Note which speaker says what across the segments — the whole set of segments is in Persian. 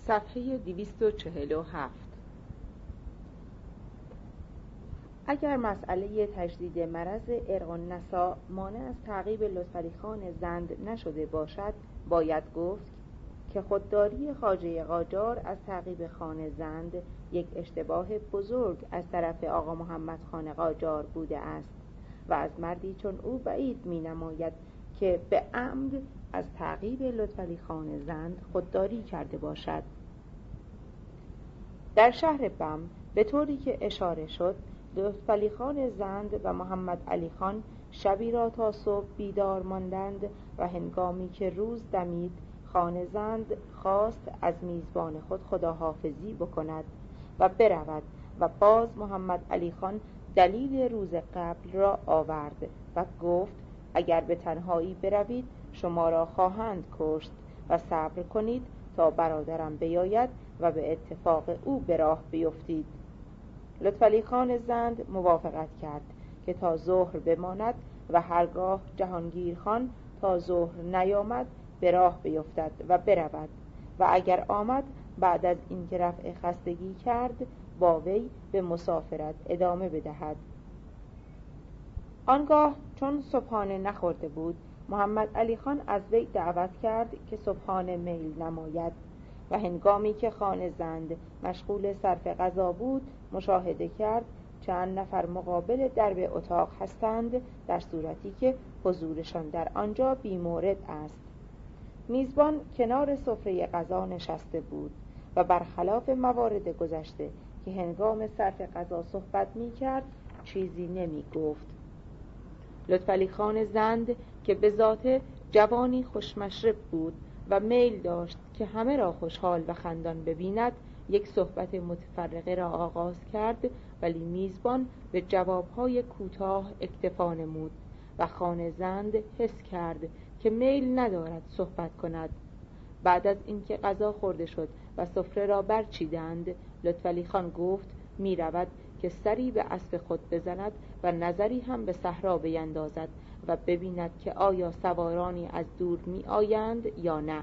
Speaker 1: صفحه 247. اگر مسئله تجدید مرض ارق النساء مانع از تعقیب لطفعلی خان زند نشده باشد، باید گفت که خودداری خواجه قاجار از تعقیب خان زند یک اشتباه بزرگ از طرف آقا محمد خان قاجار بوده است و از مردی چون او بعید می نماید که به عمد از تعقیب لطفعلی خان زند خودداری کرده باشد. در شهر بم به طوری که اشاره شد، لطفعلی خان زند و محمد علی خان شبی را تا صبح بیدار ماندند و هنگامی که روز دمید خان زند خواست از میزبان خود خداحافظی بکند و برود و باز محمد علی خان دلیل روز قبل را آورد و گفت اگر به تنهایی بروید شما را خواهند کشت و صبر کنید تا برادرم بیاید و به اتفاق او به راه بیفتید. لطفعلی خان زند موافقت کرد که تا ظهر بماند و هرگاه جهانگیر خان تا ظهر نیامد به راه بیفتد و برود و اگر آمد بعد از اینکه رفع خستگی کرد با وی به مسافرت ادامه بدهد. آنگاه چون صبحانه نخورده بود، محمد علی خان از وی دعوت کرد که صبحانه میل نماید و هنگامی که خان زند مشغول صرف غذا بود مشاهده کرد چند نفر مقابل درب اتاق هستند، در صورتی که حضورشان در آنجا بی‌مورد است. میزبان کنار سفره غذا نشسته بود و برخلاف موارد گذشته که هنگام صرف غذا صحبت می کرد چیزی نمی گفت. لطفعلی خان زند که به ذات جوانی خوشمشرب بود و میل داشت که همه را خوشحال و خندان ببیند، یک صحبت متفرقه را آغاز کرد، ولی میزبان به جوابهای کوتاه اکتفا نمود و خان زند حس کرد که میل ندارد صحبت کند. بعد از اینکه غذا خورده شد و سفره را برچیدند، لطفعلی خان گفت می رود که سری به اسب خود بزند و نظری هم به صحرا بیندازد و ببیند که آیا سوارانی از دور می آیند یا نه.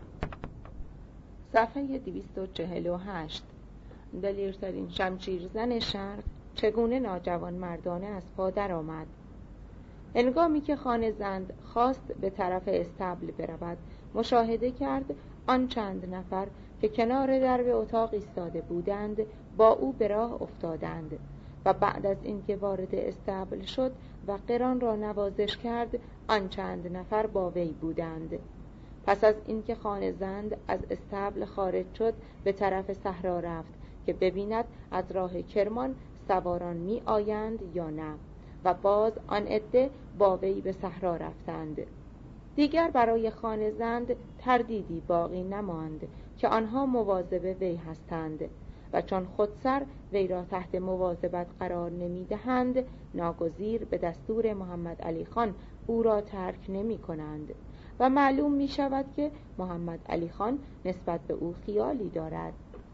Speaker 1: صفحه 248. دلیرترین شمشیرزن شرق چگونه ناجوان مردانه از پا در آمد. هنگامی که خان زند خواست به طرف استبل برود، مشاهده کرد آن چند نفر که کنار درب اتاق ایستاده بودند با او به راه افتادند و بعد از اینکه وارد استبل شد و قران را نوازش کرد آن چند نفر با وی بودند. پس از اینکه خان زند از استبل خارج شد به طرف صحرا رفت که ببیند از راه کرمان سواران می آیند یا نه و باز آن عده با وی به صحرا رفتند. دیگر برای خان زند تردیدی باقی نماند که آنها مواظب وی هستند و چون خودسر وی را تحت مواظبت قرار نمی دهند، ناگزیر به دستور محمد علی خان او را ترک نمی کنند و معلوم می شود که محمد علی خان نسبت به او خیالی دارد.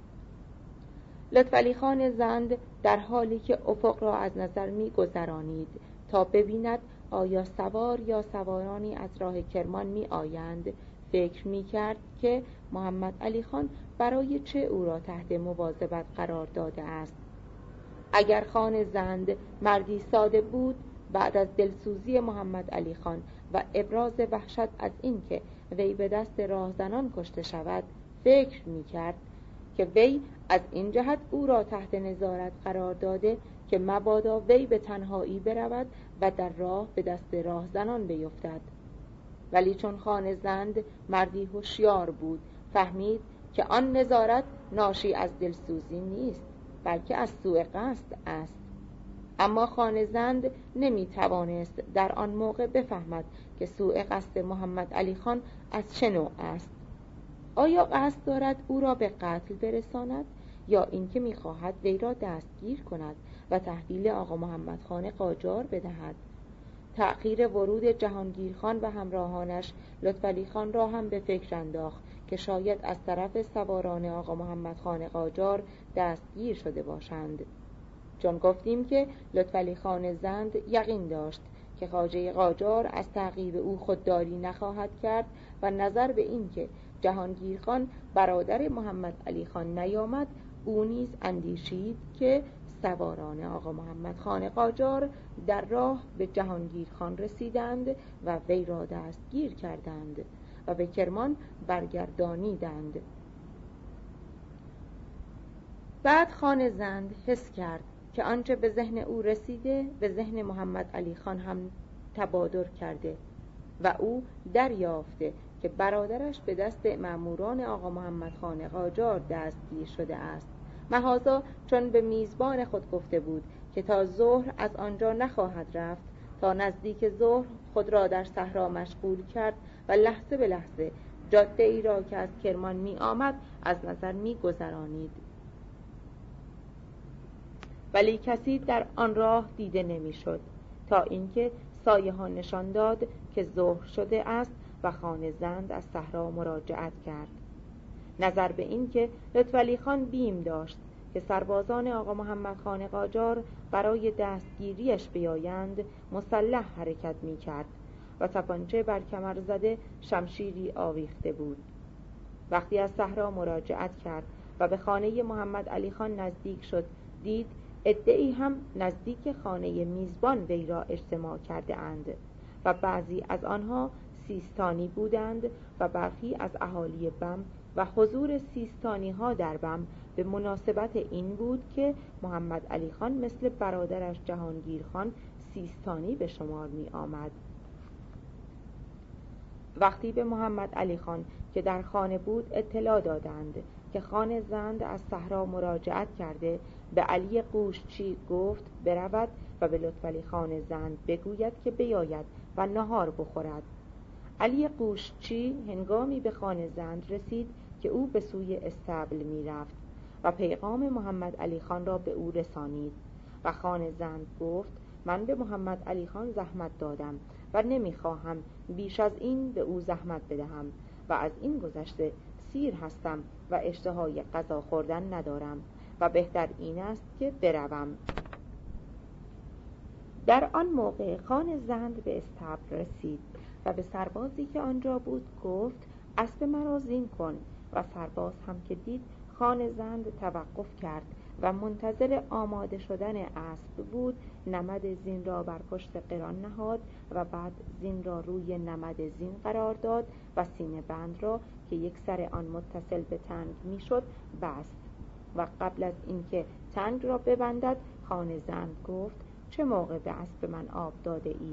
Speaker 1: لطفعلی خان زند در حالی که افق را از نظر می گذرانید تا ببیند آیا سوار یا سوارانی از راه کرمان می آیند، فکر می کرد که محمد علی خان برای چه او را تحت مواظبت قرار داده است. اگر خان زند مردی ساده بود، بعد از دلسوزی محمد علی خان و ابراز وحشت از اینکه وی به دست راهزنان کشته شود، فکر می کرد که وی از این جهت او را تحت نظارت قرار داده که مبادا وی به تنهایی برود و در راه به دست راهزنان بیفتد. ولی چون خان زند مردی هوشیار بود، فهمید که آن نظارت ناشی از دلسوزی نیست بلکه از سوء قصد است. اما خان زند نمی توانست در آن موقع بفهمد که سوء قصد محمد علی خان از چه نوع است. آیا قصد دارد او را به قتل برساند یا اینکه می‌خواهد وی را دستگیر کند و تحویل آقا محمد خان قاجار بدهد؟ تأخیر ورود جهانگیر خان و همراهانش لطفعلی خان را هم به فکر انداخت که شاید از طرف سواران آقا محمد خان قاجار دستگیر شده باشند. چون گفتیم که لطفعلی خان زند یقین داشت که خواجه قاجار از تعقیب او خودداری نخواهد کرد و نظر به این که جهانگیر خان برادر محمد علی خان نیامد، او نیز اندیشید که سواران آقا محمد خان قاجار در راه به جهانگیر خان رسیدند و وی را دستگیر کردند و به کرمان برگردانیدند. بعد خان زند حس کرد که آنچه به ذهن او رسیده به ذهن محمد علی خان هم تبادر کرده و او دریافته که برادرش به دست مأموران آقا محمد خان قاجار دستگیر شده است. مهازا چون به میزبان خود گفته بود که تا ظهر از آنجا نخواهد رفت، تا نزدیک ظهر خود را در صحرا مشغول کرد و لحظه به لحظه جاده ای را که از کرمان می آمد از نظر می گذرانید، ولی کسی در آن راه دیده نمی شد، تا اینکه سایه ها نشان داد که ظهر شده است و خان زند از صحرا مراجعت کرد. نظر به این که لطفعلی خان بیم داشت که سربازان آقا محمد خان قاجار برای دستگیریش بیایند، مسلح حرکت می کرد و تپانچه بر کمر زده شمشیری آویخته بود. وقتی از صحرا مراجعت کرد و به خانه محمد علی خان نزدیک شد، دید عده‌ای هم نزدیک خانه میزبان وی را اجتماع کرده اند و بعضی از آنها سیستانی بودند و برخی از اهالی بم و حضور سیستانی ها در بم به مناسبت این بود که محمد علی خان مثل برادرش جهانگیر خان سیستانی به شمار می آمد. وقتی به محمد علی خان که در خانه بود اطلاع دادند که خان زند از صحرا مراجعت کرده، به علی قوشچی گفت برود و به لطفعلی خان زند بگوید که بیاید و نهار بخورد. علی قوشچی هنگامی به خان زند رسید که او به سوی استبل می رفت و پیغام محمد علی خان را به او رسانید و خان زند گفت من به محمد علی خان زحمت دادم و نمی خواهم بیش از این به او زحمت بدهم و از این گذشته سیر هستم و اشتهای غذا خوردن ندارم و بهتر این است که بروم. در آن موقع خان زند به استبل رسید و به سربازی که آنجا بود گفت اسب مرا زین کن و سرباز هم که دید خان زند توقف کرد و منتظر آماده شدن اسب بود، نمد زین را بر پشت قران نهاد و بعد زین را روی نمد زین قرار داد و سینه بند را که یک سر آن متصل به تنگ می شد بست و قبل از اینکه تنگ را ببندد خان زند گفت چه موقع به اسب من آب داده اید؟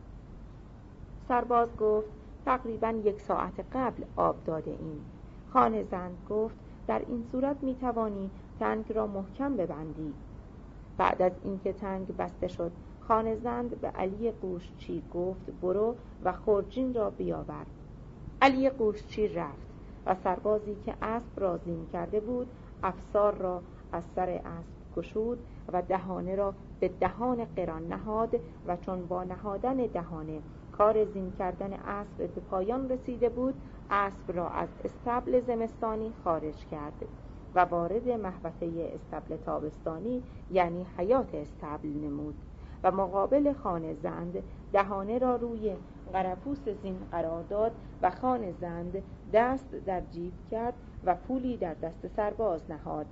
Speaker 1: سرباز گفت تقریباً 1 ساعت قبل آب داده ایم. خان زند گفت در این صورت می توانی تنگ را محکم ببندی. بعد از اینکه تنگ بسته شد، خان زند به علی قوشچی گفت برو و خرجین را بیاور. علی قوشچی رفت و سربازی که اسب را زین کرده بود افسار را از سر اسب گشود و دهانه را به دهان قران نهاد و چون با نهادن دهانه کار زین کردن اسب به پایان رسیده بود، اسب را از استبل زمستانی خارج کرد و وارد محوطه استبل تابستانی یعنی حیات استبل نمود و مقابل خان زند دهانه را روی قرپوس زین قرار داد و خان زند دست در جیب کرد و پولی در دست سرباز نهاد.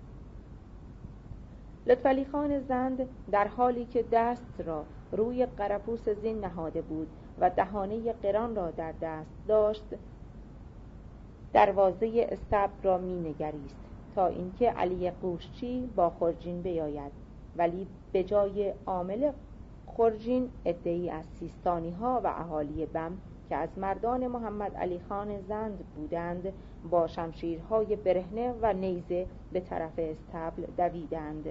Speaker 1: لطفعلی خان زند در حالی که دست را روی قرپوس زین نهاده بود و دهانه قران را در دست داشت، دروازه استبل را می نگریست تا اینکه علی قوشچی با خرجین بیاید، ولی به جای عامل خرجین عده‌ای از سیستانی ها و اهالی بم که از مردان محمد علی خان زند بودند با شمشیرهای برهنه و نیزه به طرف استبل دویدند.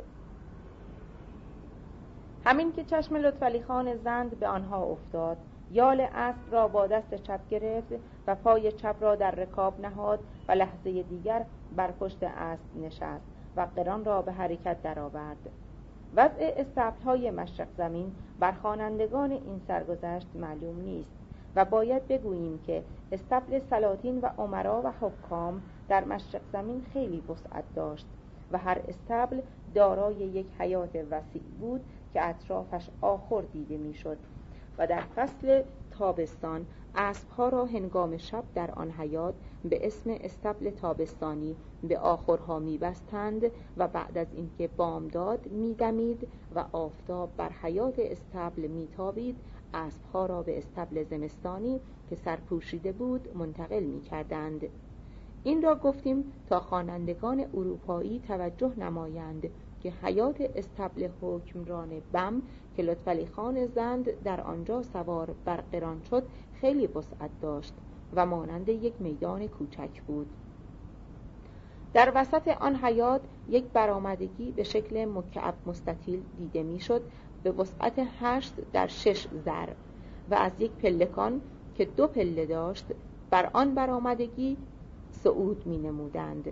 Speaker 1: همین که چشم لطفعلی خان زند به آنها افتاد، یال اسب را با دست چپ گرفت و پای چپ را در رکاب نهاد و لحظه دیگر بر پشت اسب نشست و قران را به حرکت درآورد. وضع استبل‌های مشرق زمین بر خوانندگان این سرگذشت معلوم نیست و باید بگوییم که استبل سلاطین و امرا و حکام در مشرق زمین خیلی وسعت داشت و هر استبل دارای یک حیات وسیع بود که اطرافش آخر دیده میشد و در فصل تابستان اسبها را هنگام شب در آن حیاط به اسم استبل تابستانی به آخرها می‌بستند و بعد از اینکه بامداد می‌دمید و آفتاب بر حیاط استبل می‌تابید، اسبها را به استبل زمستانی که سرپوشیده بود منتقل می‌کردند. این را گفتیم تا خوانندگان اروپایی توجه نمایند که حیاط استبل حکمران بم که لطفعلی خان زند در آنجا سوار بر قران شد خیلی وسعت داشت و مانند یک میدان کوچک بود. در وسط آن حیاط یک برآمدگی به شکل مکعب مستطیل دیده میشد به وسعت 8 در 6 ذر و از یک پلکان که 2 پله داشت بر آن برآمدگی صعود می نمودند.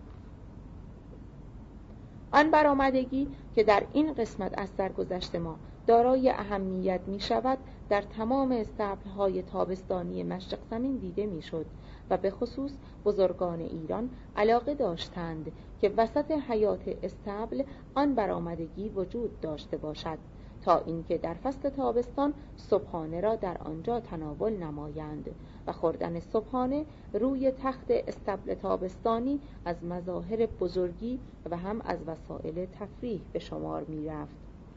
Speaker 1: آن برآمدگی که در این قسمت از سرگذشت ما دارای اهمیت می شود در تمام استبل‌های تابستانی مشرق زمین دیده می شد و به خصوص بزرگان ایران علاقه داشتند که وسط حیاط استبل آن برآمدگی وجود داشته باشد تا اینکه در فصل تابستان صبحانه را در آنجا تناول نمایند و خوردن صبحانه روی تخت استبل تابستانی از مظاهر بزرگی و هم از وسایل تفریح به شمار می رفت.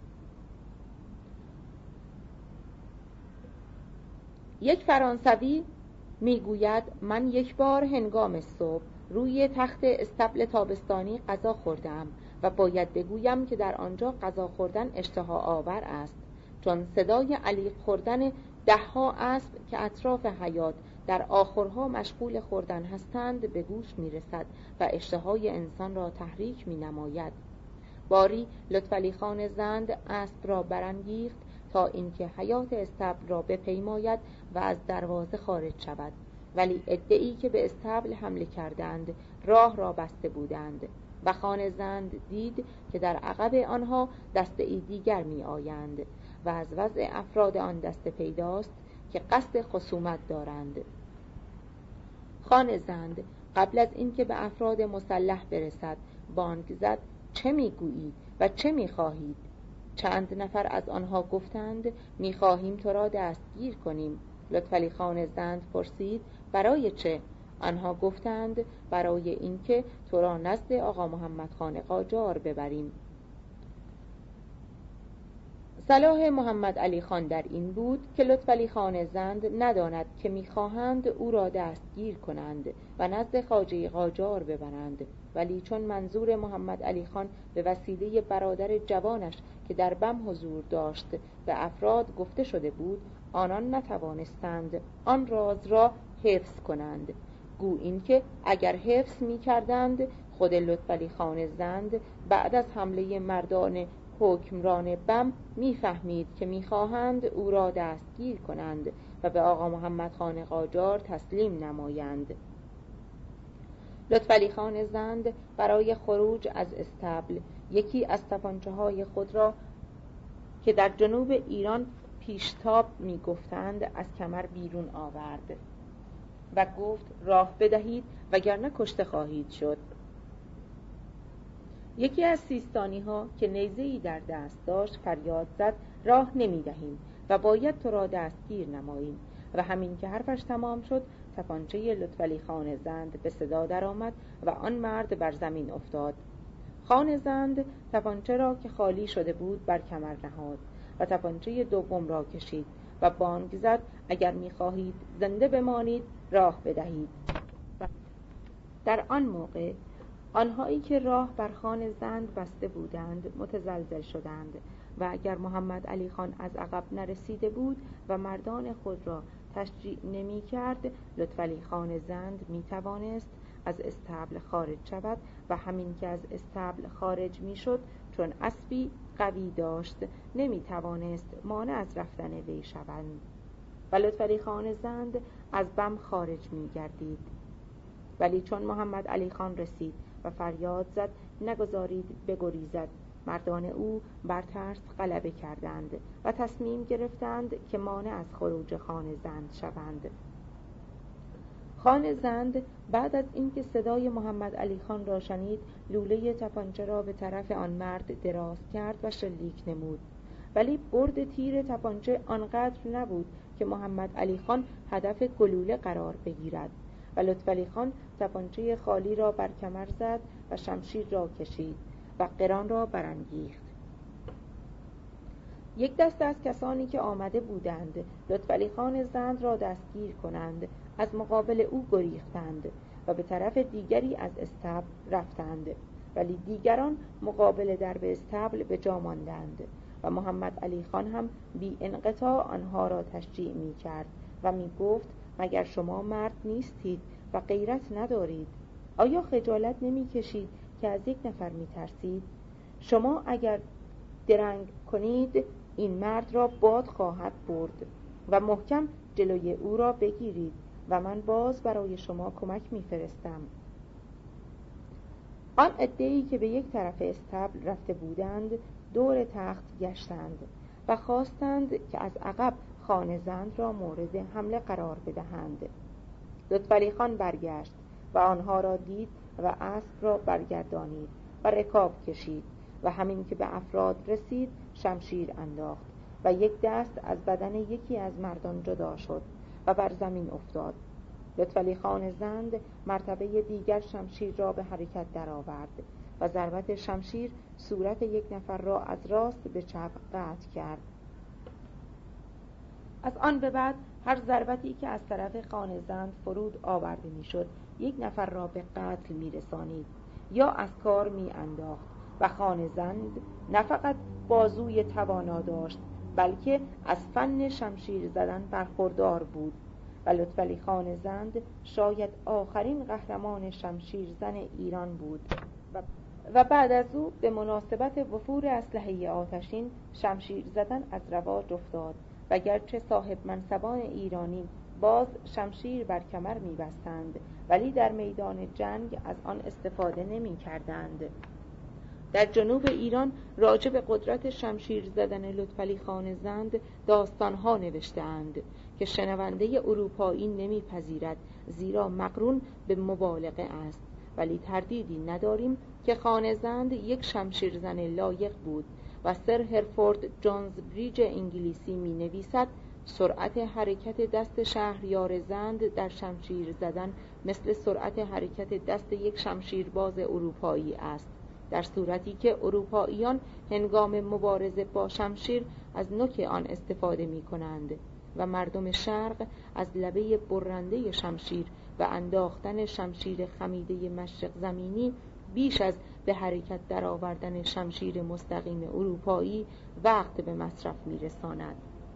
Speaker 1: یک فرانسوی میگوید من یک بار هنگام صبح روی تخت استبل تابستانی غذا خوردم و باید بگویم که در آنجا غذا خوردن اشتها آور است، چون صدای علیق خوردن 10 اسب که اطراف حیاط در آخرها مشغول خوردن هستند به گوش میرسد و اشتهای انسان را تحریک می نماید. باری لطفعلی خان زند اسب را برانگیخت تا اینکه حیاط استبل را بپیماید و از دروازه خارج شود، ولی عده‌ای که به استبل حمله کردند راه را بسته بودند و خان زند دید که در عقب آنها دسته‌ای دیگر می آیند و از وضع افراد آن دسته پیداست که قصد خصومت دارند. خان زند قبل از اینکه به افراد مسلح برسد بانگ زد چه میگویید و چه میخواهید؟ چند نفر از آنها گفتند میخواهیم تو را دستگیر کنیم. لطفعلی خان زند پرسید برای چه؟ آنها گفتند برای اینکه تو را نزد آقا محمد خان قاجار ببریم. صلاح محمد علی خان در این بود که لطفعلی خان زند نداند که میخواهند او را دستگیر کنند و نزد خواجه قاجار ببرند، ولی چون منظور محمد علی خان به وسیله برادر جوانش که در بم حضور داشت به افراد گفته شده بود، آنان نتوانستند آن راز را حفظ کنند. گو این که اگر حفظ می کردند خود لطفعلی خان زند بعد از حمله مردان حکمران بم میفهمید که میخواهند او را دستگیر کنند و به آقا محمد خان قاجار تسلیم نمایند. لطفعلی خان زند برای خروج از استبل یکی از تپانچه‌های خود را که در جنوب ایران پیشتاب میگفتند از کمر بیرون آورد و گفت راه بدهید وگرنه کشته خواهید شد. یکی از سیستانی ها که نیزه‌ای در دست داشت فریاد زد راه نمی دهیم و باید تو را دستگیر نماییم و همین که حرفش تمام شد تپانچه لطفعلی خان زند به صدا در آمد و آن مرد بر زمین افتاد. خان زند تپانچه را که خالی شده بود بر کمر نهاد و تپانچه دوم را کشید و بانگ زد اگر می خواهید زنده بمانید راه بدهید. در آن موقع آنهایی که راه بر خان زند بسته بودند متزلزل شدند و اگر محمد علی خان از عقب نرسیده بود و مردان خود را تشجیع نمی کرد، لطفعلی خان زند می توانست از استبل خارج شود و همین که از استبل خارج می شد چون اسبی قوی داشت نمی توانست مانع از رفتن وی شوند و لطفعلی خان زند از بم خارج می گردید. ولی چون محمد علی خان رسید و فریاد زد نگذارید بگریزد، مردان او بر ترس غلبه کردند و تصمیم گرفتند که مانع از خروج خان زند شوند. خان زند بعد از اینکه صدای محمد علی خان را شنید لوله تپانچه را به طرف آن مرد دراز کرد و شلیک نمود، ولی برد تیر تپانچه آنقدر نبود که محمد علی خان هدف گلوله قرار بگیرد و لطفعلی خان تپانچه خالی را بر کمر زد و شمشیر را کشید و قران را برانگیخت. یک دسته از کسانی که آمده بودند لطفعلی خان زند را دستگیر کنند از مقابل او گریختند و به طرف دیگری از استبل رفتند، ولی دیگران مقابل درب استبل به جا ماندند و محمد علی خان هم بی انقطاع آنها را تشجیع می کرد و می گفت مگر شما مرد نیستید و غیرت ندارید؟ آیا خجالت نمی کشید که از یک نفر می ترسید؟ شما اگر درنگ کنید این مرد را باد خواهد برد و محکم جلوی او را بگیرید و من باز برای شما کمک می فرستم. آن عده‌ای که به یک طرف استبل رفته بودند دور تخت گشتند و خواستند که از عقب خانه زند را مورد حمله قرار بدهند. لطفعلی خان برگشت و آنها را دید و اسب را برگردانید و رکاب کشید و همین که به افراد رسید شمشیر انداخت و یک دست از بدن یکی از مردان جدا شد و بر زمین افتاد. لطفعلی خان زند مرتبه دیگر شمشیر را به حرکت درآورد و ضربت شمشیر صورت یک نفر را از راست به چپ قطع کرد. از آن به بعد هر ضربتی که از طرف خان زند فرود آورده میشد یک نفر را به قتل میرسانید یا از کار میانداخت و خان زند نه فقط بازوی توانا داشت بلکه از فن شمشیر زدن برخوردار بود و لطفعلی خان زند شاید آخرین قهرمان شمشیر زن ایران بود و بعد از او به مناسبت وفور اسلحه آتشین شمشیر زدن از رواج افتاد و گرچه صاحب منصبان ایرانی باز شمشیر بر کمر می‌بستند ولی در میدان جنگ از آن استفاده نمی‌کردند. در جنوب ایران راجع به قدرت شمشیر زدن لطفعلی خان زند داستانها نوشته‌اند که شنونده اروپایی نمیپذیرد زیرا مقرون به مبالغه است، ولی تردیدی نداریم که خان زند یک شمشیر زن لایق بود و سر هرفورد جونزبریج انگلیسی می نویسد سرعت حرکت دست شهریار زند در شمشیر زدن مثل سرعت حرکت دست یک شمشیرباز اروپایی است، در صورتی که اروپاییان هنگام مبارزه با شمشیر از نوک آن استفاده می کنند و مردم شرق از لبه برنده شمشیر و انداختن شمشیر خمیده مشرق زمینی بیش از به حرکت درآوردن شمشیر مستقیم اروپایی وقت به مصرف می رساند.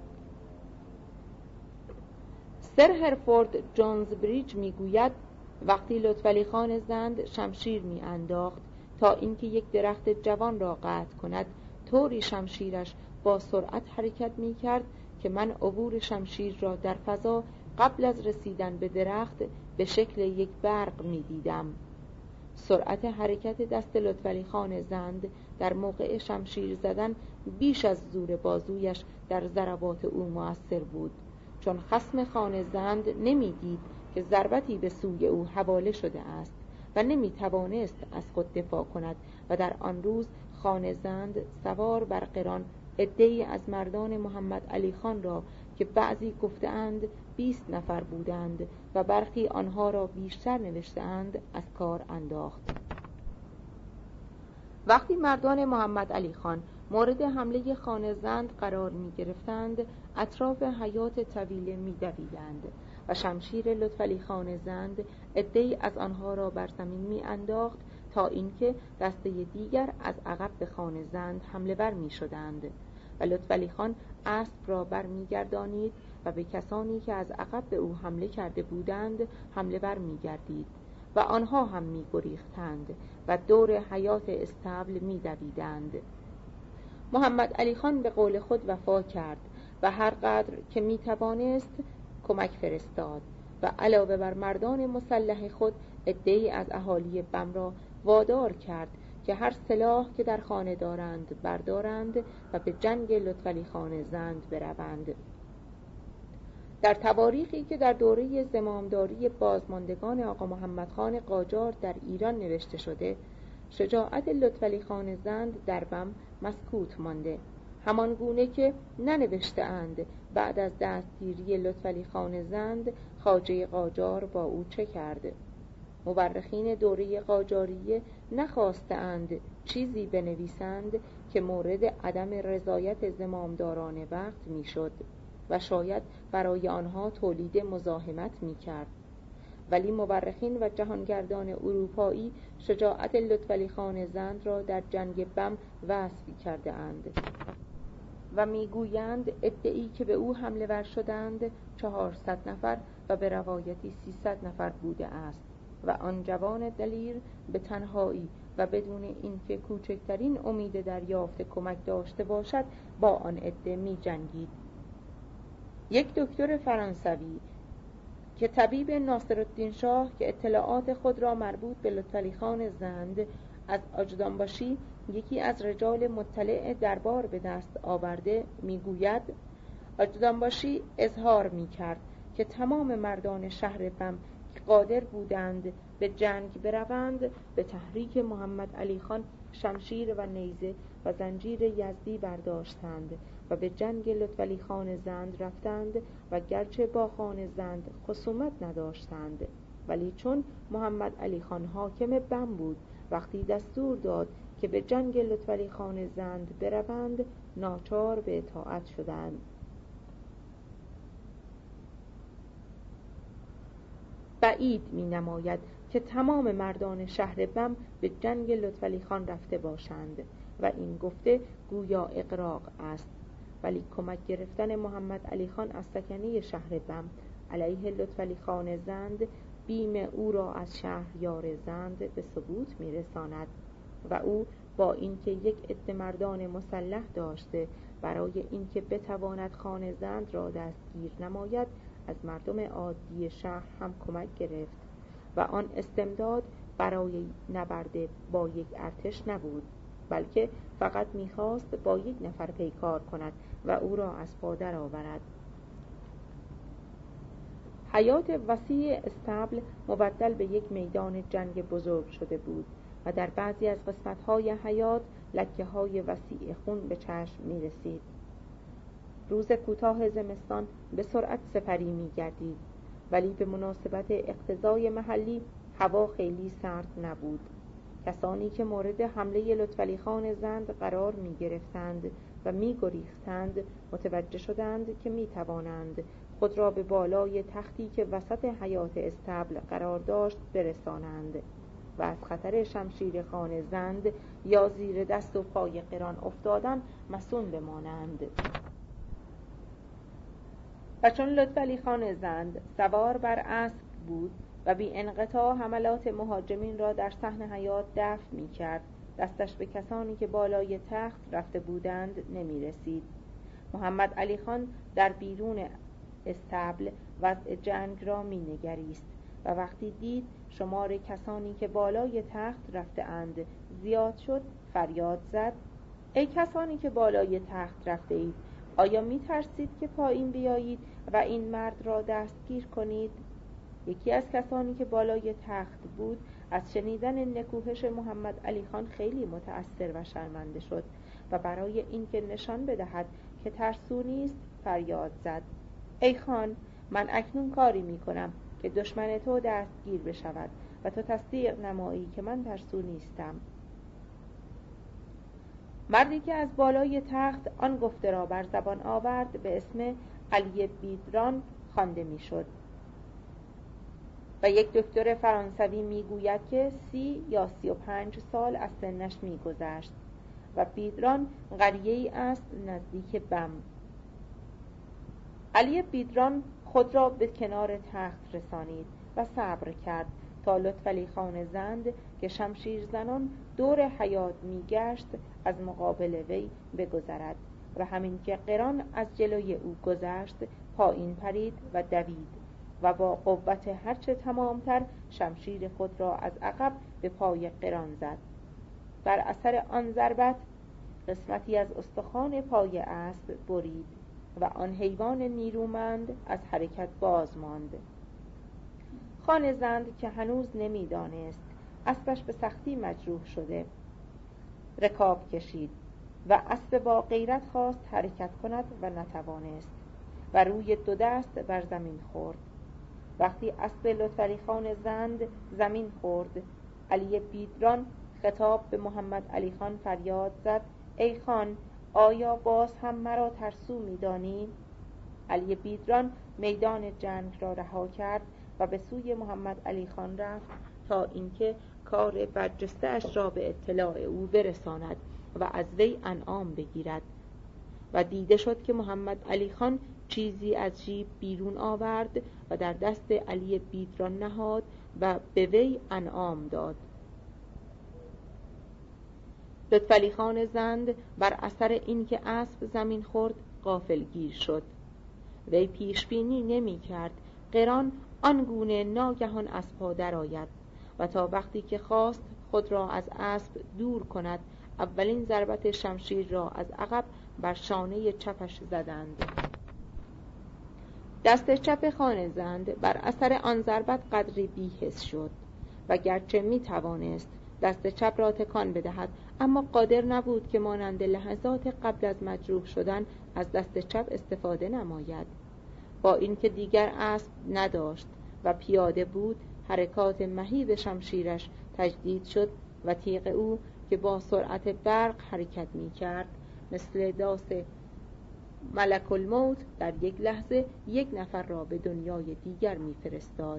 Speaker 1: سر هرفورد جونزبریج می گوید وقتی لطفعلی خان زند شمشیر می انداخت تا اینکه یک درخت جوان را قطع کند طوری شمشیرش با سرعت حرکت می کرد که من عبور شمشیر را در فضا قبل از رسیدن به درخت به شکل یک برق می دیدم. سرعت حرکت دست لطفعلی خان زند در موقع شمشیر زدن بیش از زور بازویش در ضربات او مؤثر بود، چون خصم خان زند نمی دید که ضربتی به سوی او حواله شده است و نمی توانست از خود دفاع کند و در آن روز خان زند سوار بر قران عده‌ای از مردان محمد علی خان را که بعضی گفته‌اند 20 نفر بودند و برخی آنها را بیشتر نوشته‌اند از کار انداخت. وقتی مردان محمد علی خان مورد حمله خان زند قرار می گرفتند اطراف حیات طویله می دویدند و شمشیر لطفعلی خان زند عده‌ای از آنها را بر زمین می انداخت تا اینکه دسته دیگر از عقب به خان زند حمله ور می شدند و لطفعلی خان اسب را بر می گردانید و به کسانی که از عقب به او حمله کرده بودند حمله ور می گردید و آنها هم می گریختند و دور حیات استبل می دویدند. محمد علی خان به قول خود وفا کرد و هر قدر که می توانست کمک فرستاد و علاوه بر مردان مسلح خود عده‌ای از اهالی بم را وادار کرد که هر سلاح که در خانه دارند بردارند و به جنگ لطفعلی خان زند بروند. در تواریخی که در دوره زمامداری بازماندگان آقا محمد خان قاجار در ایران نوشته شده شجاعت لطفعلی خان زند در بم مسکوت مانده، همان گونه که ننوشته اند بعد از دستگیری لطفعلی خان زند خواجه قاجار با او چه کرده. مورخین دوره قاجاریه نخواستند چیزی بنویسند که مورد عدم رضایت زمامداران وقت میشد و شاید برای آنها تولید مزاحمت میکرد، ولی مورخین و جهانگردان اروپایی شجاعت لطفعلی خان زند را در جنگ بم وصف کرده اند و میگویند عده‌ای که به او حمله ور شدند 400 نفر و به روایتی 300 نفر بوده است و آن جوان دلیر به تنهایی و بدون اینکه کوچکترین امید دریافت کمک داشته باشد با آن عده می جنگید. یک دکتر فرانسوی که طبیب ناصرالدین شاه که اطلاعات خود را مربوط به لطفعلی خان زند از آجدانباشی یکی از رجال مطلع دربار به دست آورده میگوید آجدانباشی اظهار میکرد که تمام مردان شهر بم که قادر بودند به جنگ بروند به تحریک محمد علی خان شمشیر و نیزه و زنجیر یزدی برداشتند و به جنگ لطفعلی خان زند رفتند و گرچه با خان زند خصومت نداشتند، ولی چون محمد علی خان حاکم بم بود وقتی دستور داد که به جنگ لطفعلی خان زند بروند ناچار به اطاعت شدند. بعید می نماید که تمام مردان شهر بم به جنگ لطفعلی خان رفته باشند و این گفته گویا اغراق است، ولی کمک گرفتن محمد علی خان از سکنه شهر بم علیه لطفعلی خان زند بیم او را از شهریار زند به ثبوت می رساند و او با اینکه یک عده مردان مسلح داشته برای اینکه بتواند خان زند را دستگیر نماید از مردم عادی شهر هم کمک گرفت و آن استمداد برای نبرد با یک ارتش نبود، بلکه فقط می‌خواست با یک نفر پیکار کند و او را از پا درآورد. حیات وسیع استبل مبدل به یک میدان جنگ بزرگ شده بود و در بعضی از قسمت‌های حیات لکه‌های وسیع خون به چشم می‌رسید. روز کوتاه زمستان به سرعت سپری می‌گردید، ولی به مناسبت اقتضای محلی هوا خیلی سرد نبود. کسانی که مورد حمله لطفعلی خان زند قرار می‌گرفتند و می‌گریختند متوجه شدند که می‌توانند خود را به بالای تختی که وسط حیات استبل قرار داشت برسانند و از خطر شمشیر خان زند یا زیر دست و پای قران افتادن مصون بمانند. و چون لطفعلی خان زند سوار بر اسب بود و بی انقطاع حملات مهاجمین را در صحن حیات دفع می کرد، دستش به کسانی که بالای تخت رفته بودند نمی رسید. محمد علی خان در بیرون استبل وضع جنگ را می نگریست و وقتی دید شمار کسانی که بالای تخت رفته اند زیاد شد فریاد زد: ای کسانی که بالای تخت رفته اید، آیا می ترسید که پایین بیایید و این مرد را دستگیر کنید؟ یکی از کسانی که بالای تخت بود از شنیدن نکوهش محمد علی خان خیلی متأثر و شرمنده شد و برای اینکه نشان بدهد که ترسو نیست فریاد زد: ای خان، من اکنون کاری می کنم که دشمن تو دستگیر بشود و تو تصدیق نمایی که من ترسو نیستم. مردی که از بالای تخت آن گفته را بر زبان آورد به اسم علی بیدران خوانده میشد و یک دکتر فرانسوی میگوید که 30 یا 35 سال از سنش میگذشت و بیدران قریه‌ای است نزدیک بم. علی بیدران خود را به کنار تخت رسانید و صبر کرد تا لطفعلی خان زند که شمشیر زنان دور حیات میگشت از مقابل وی بگذرد و همین که قران از جلوی او گذشت پایین پرید و دوید و با قوت هرچه تمامتر شمشیر خود را از عقب به پای قران زد. بر اثر آن ضربت قسمتی از استخوان پای اسب برید و آن حیوان نیرومند از حرکت باز ماند. خان زند که هنوز نمیدانست اسبش به سختی مجروح شده رکاب کشید و اسب با غیرت خواست حرکت کند و نتوانست و روی دو دست بر زمین خورد. وقتی اسب لطفعلی خان زند زمین خورد، علی بیدران خطاب به محمد علی خان فریاد زد: ای خان، آیا باز هم مرا ترسو می‌دانی؟ علی بیدران میدان جنگ را رها کرد و به سوی محمد علی خان رفت تا اینکه کار برجسته اش را به اطلاع او برساند و از وی انعام بگیرد. و دیده شد که محمد علی خان چیزی از جیب بیرون آورد و در دست علی بیدران نهاد و به وی انعام داد. لطفعلی خان زند بر اثر اینکه اسب زمین خورد غافلگیر شد. وی پیش بینی نمی کرد قران آنگونه ناگهان از پا درآید و تا وقتی که خواست خود را از اسب دور کند، اولین ضربت شمشیر را از عقب بر شانه چپش زدند. دست چپ خان زند بر اثر آن ضربت قدری بی‌حس شد و گرچه می توانست دست چپ را تکان بدهد، اما قادر نبود که مانند لحظات قبل از مجروح شدن از دست چپ استفاده نماید. با اینکه دیگر اسب نداشت و پیاده بود، حرکات مهیب شمشیرش تجدید شد و تیغ او که با سرعت برق حرکت می کرد مثل داس ملک الموت در یک لحظه یک نفر را به دنیای دیگر می فرستاد،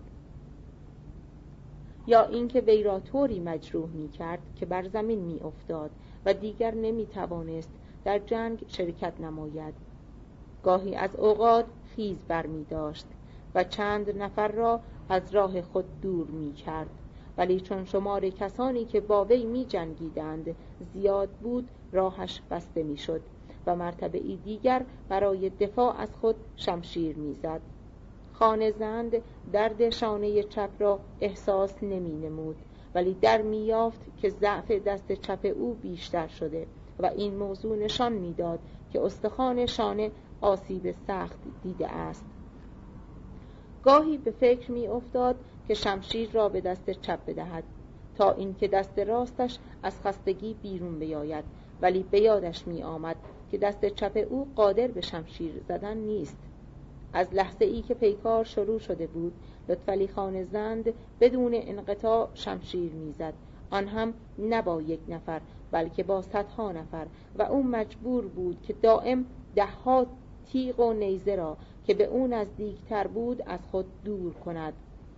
Speaker 1: یا اینکه وی را طوری مجروح می کرد که بر زمین می افتاد و دیگر نمی توانست در جنگ شرکت نماید. گاهی از اوقات خیز بر می داشت و چند نفر را از راه خود دور می کرد، ولی چون شمار کسانی که با وی می جنگیدند زیاد بود، راهش بسته می شد و مرتبه دیگر برای دفاع از خود شمشیر می زد. خان زند درد شانه چپ را احساس نمی نمود، ولی در می یافت که ضعف دست چپ او بیشتر شده و این موضوع نشان می داد که استخوان شانه آسیب سخت دیده است. گاهی به فکر می افتاد که شمشیر را به دست چپ بدهد تا اینکه دست راستش از خستگی بیرون بیاید، ولی به یادش می آمد که دست چپ او قادر به شمشیر زدن نیست. از لحظه ای که پیکار شروع شده بود، لطفعلی خان زند بدون انقطاع شمشیر میزد، آن هم نه با یک نفر بلکه با صدها نفر، و او مجبور بود که دائم دهها تیغ و نیزه را که به او نزدیکتر بود از خود دور کند.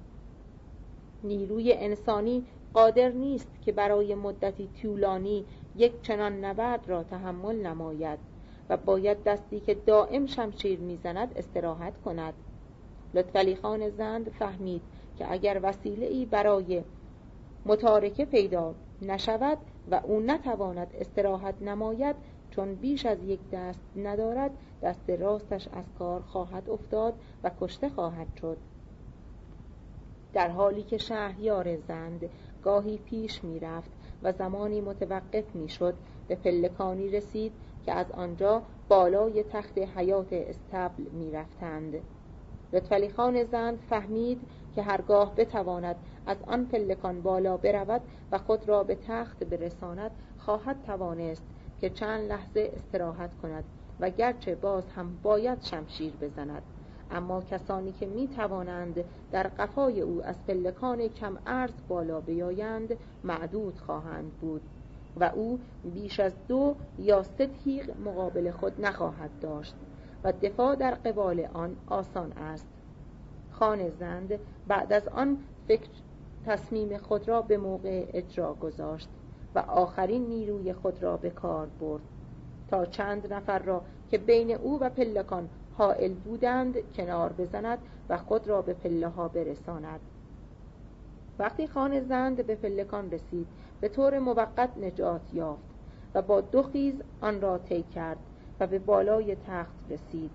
Speaker 1: نیروی انسانی قادر نیست که برای مدتی طولانی یک چنان نبرد را تحمل نماید و باید دستی که دائم شمشیر میزند استراحت کند. لطفعلی خان زند فهمید که اگر وسیله‌ای برای متارکه پیدا نشود و او نتواند استراحت نماید، چون بیش از یک دست ندارد، دست راستش از کار خواهد افتاد و کشته خواهد شد. در حالی که شهریار زند گاهی پیش می رفت و زمانی متوقف می شد، به پلکانی رسید که از آنجا بالای تخت حیات استبل می رفتند. لطفعلی خان زند فهمید که هرگاه بتواند از آن پلکان بالا برود و خود را به تخت برساند، خواهد توانست که چند لحظه استراحت کند و گرچه باز هم باید شمشیر بزند، اما کسانی که می توانند در قفای او از پلکان کم عرض بالا بیایند معدود خواهند بود و او بیش از 2 یا 3 تیغ مقابل خود نخواهد داشت و دفاع در قبال آن آسان است. خان زند بعد از آن تصمیم خود را به موقع اجرا گذاشت و آخرین نیروی خود را به کار برد تا چند نفر را که بین او و پلکان حائل بودند کنار بزند و خود را به پله ها برساند. وقتی خان زند به پلکان رسید، به طور موقت نجات یافت و با 2 خیز آن را طی کرد و به بالای تخت رسید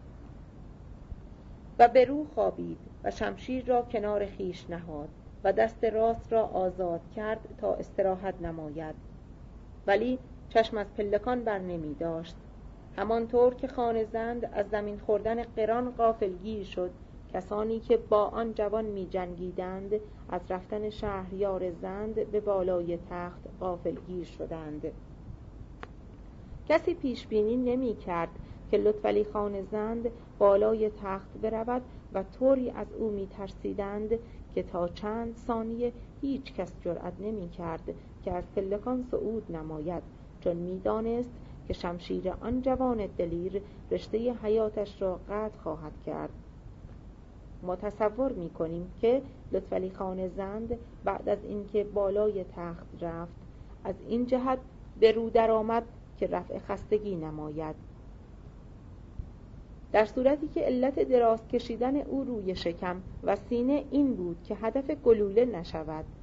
Speaker 1: و به رو خوابید و شمشیر را کنار خیش نهاد و دست راست را آزاد کرد تا استراحت نماید، ولی چشم از پلکان بر نمی داشت. همانطور که خان زند از زمین خوردن قران غافلگیر شد، کسانی که با آن جوان می جنگیدند از رفتن شهریار زند به بالای تخت غافلگیر شدند. کسی پیش بینی نمی کرد که لطفعلی خان زند بالای تخت برود و طوری از او می ترسیدند که تا چند ثانیه هیچ کس جرأت نمی کرد که از پلکان صعود نماید، چون می دانست که شمشیر آن جوان دلیر رشته حیاتش را قطع خواهد کرد. ما تصور می کنیم که لطفعلی خان زند بعد از اینکه بالای تخت رفت از این جهت به رو در آمد که رفع خستگی نماید. در صورتی که علت دراز کشیدن او روی شکم و سینه این بود که هدف گلوله نشود